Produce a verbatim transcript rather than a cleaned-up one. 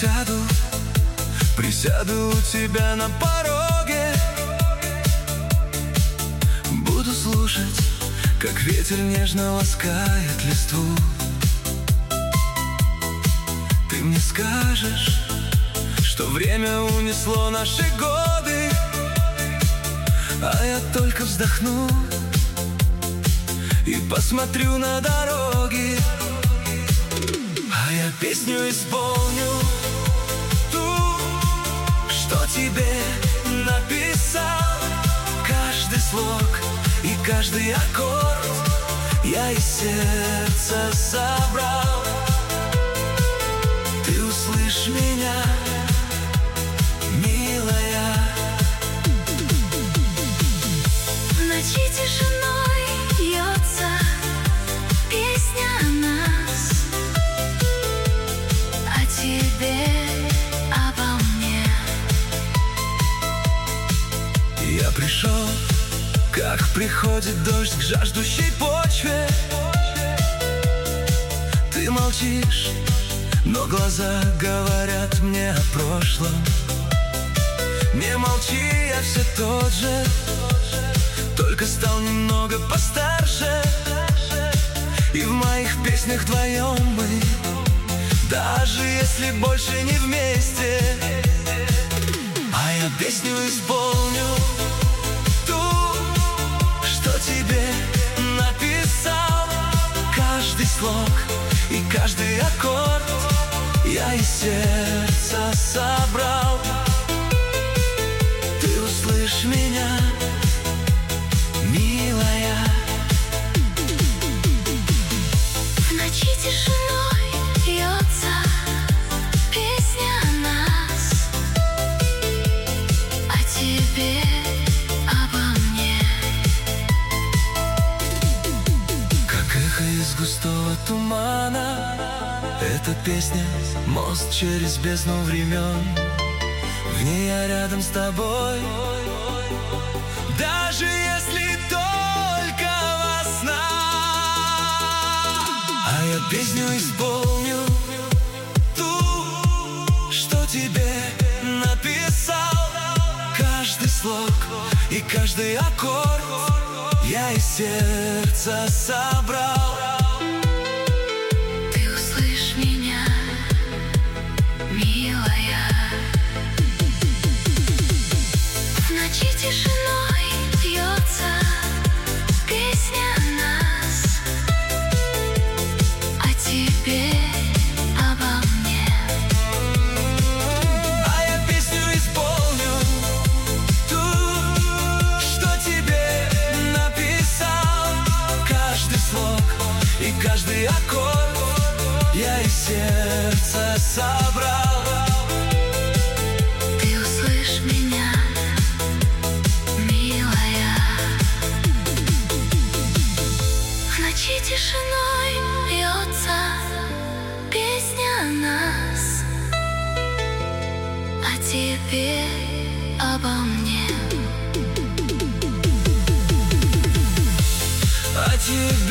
присяду, присяду у тебя на пороге. Буду слушать, как ветер нежно ласкает листву. Ты мне скажешь, что время унесло наши годы, а я только вздохну и посмотрю на дороги. А я песню исполню, ту, что тебе написал. Каждый слог и каждый аккорд я из сердца собрал. Ты услышь меня, милая. В ночи тишиной льется песня о нас, о тебе, обо мне. Я пришел, как приходит дождь к жаждущей почве. Ты молчишь, но глаза говорят мне о прошлом. Не молчи, я все тот же, только стал немного постарше. И в моих песнях вдвоем мы, даже если больше не вместе. А я песню исполню, ту, что тебе написал. Каждый слог и каждый аккорд я из сердца собрал. Ты услышь меня, милая. В ночи тишиной льется песня о нас, о тебе, обо мне. Как эхо из густого тумана, эта песня — мост через бездну времен. В ней я рядом с тобой, даже если только во снах. А я песню исполню, ту, что тебе написал. Каждый слог и каждый аккорд я из сердца собрал. Ты услышь меня, милая. В ночи тишиной льется песня о нас, о тебе, обо мне. А я песню исполню, ту, что тебе написал. Каждый слог и каждый аккорд я из сердца собрал. Ты услышь меня, милая. В ночи тишиной льется песня о нас, о тебе, обо мне. А тебе